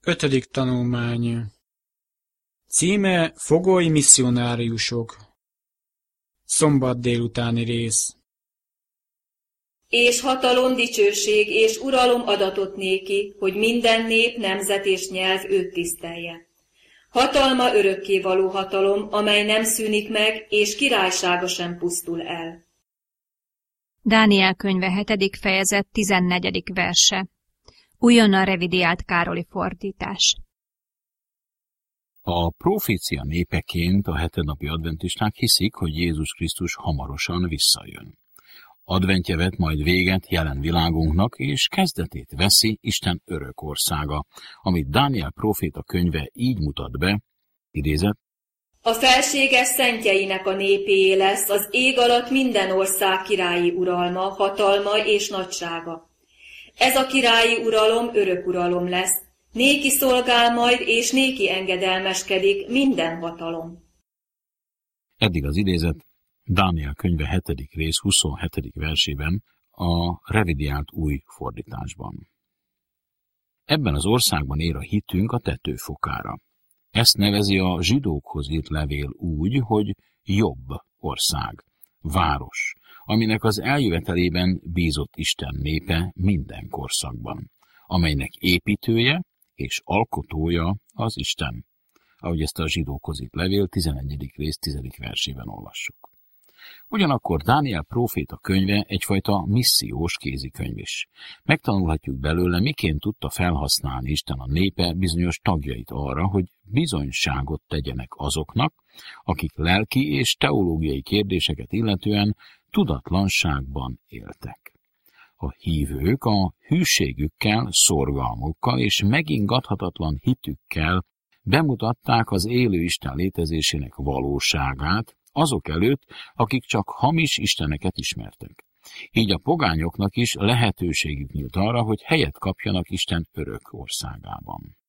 5. tanulmány. Címe Fogoly misszionáriusok. Szombat délutáni rész. És hatalom, dicsőség és uralom adatot néki, hogy minden nép, nemzet és nyelv őt tisztelje. Hatalma örökkévaló hatalom, amely nem szűnik meg, és királysága sem pusztul el. Dániel könyve 7. fejezet 14. verse. Újonnan revidiált Károli fordítás. A profécia népeként a hetednapi adventisták hiszik, hogy Jézus Krisztus hamarosan visszajön. Adventje vet majd véget jelen világunknak, és kezdetét veszi Isten örök országa, amit Dániel próféta könyve így mutat be, idézet: A felséges szentjeinek a népéé lesz az ég alatt minden ország királyi uralma, hatalma és nagysága. Ez a királyi uralom örök uralom lesz, néki szolgál majd és néki engedelmeskedik minden hatalom. Eddig az idézet Dániel könyve 7. rész 27. versében a revidiált új fordításban. Ebben az országban ér a hitünk a tetőfokára. Ezt nevezi a zsidókhoz írt levél úgy, hogy jobb ország, város, aminek az eljövetelében bízott Isten népe minden korszakban, amelynek építője és alkotója az Isten, ahogy ezt a zsidókhoz írt levél 11. rész 10. versében olvassuk. Ugyanakkor Dániel próféta könyve egyfajta missziós kézikönyv is. Megtanulhatjuk belőle, miként tudta felhasználni Isten a népe bizonyos tagjait arra, hogy bizonyságot tegyenek azoknak, akik lelki és teológiai kérdéseket illetően tudatlanságban éltek. A hívők a hűségükkel, szorgalmukkal és megingathatatlan hitükkel bemutatták az élő Isten létezésének valóságát azok előtt, akik csak hamis isteneket ismertek. Így a pogányoknak is lehetőségük nyílt arra, hogy helyet kapjanak Isten örök országában.